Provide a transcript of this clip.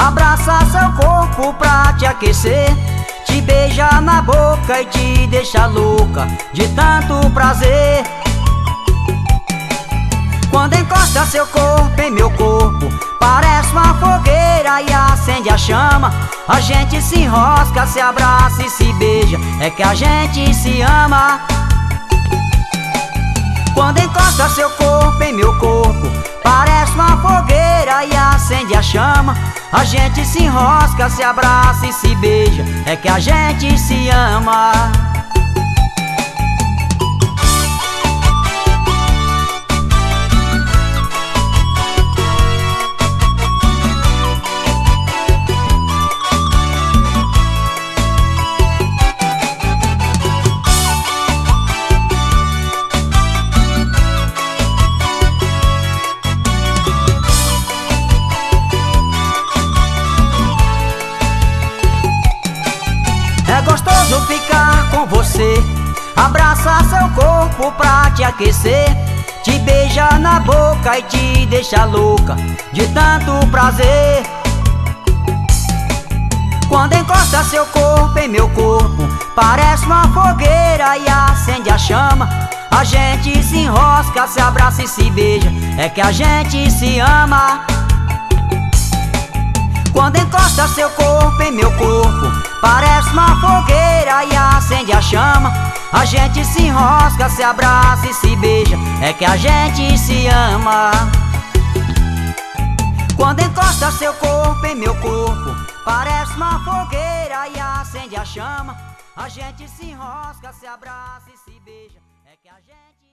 abraça seu corpo pra te aquecer, te beija na boca e te deixa louca de tanto prazer. Quando encosta seu corpo em meu corpo, parece uma fogueira e acende a chama. A gente se enrosca, se abraça e se beija, é que a gente se ama. Quando encosta seu corpo em meu corpo, parece uma fogueira e acende a chama. A gente se enrosca, se abraça e se beija, é que a gente se ama. É gostoso ficar com você, abraça seu corpo pra te aquecer, te beija na boca e te deixa louca de tanto prazer. Quando encosta seu corpo em meu corpo, parece uma fogueira e acende a chama. A gente se enrosca, se abraça e se beija, é que a gente se ama. Quando encosta seu corpo em meu corpo, parece uma fogueira e acende a chama. A gente se enrosca, se abraça e se beija, é que a gente se ama. Quando encosta seu corpo em meu corpo, parece uma fogueira e acende a chama. A gente se enrosca, se abraça e se beija, é que a gente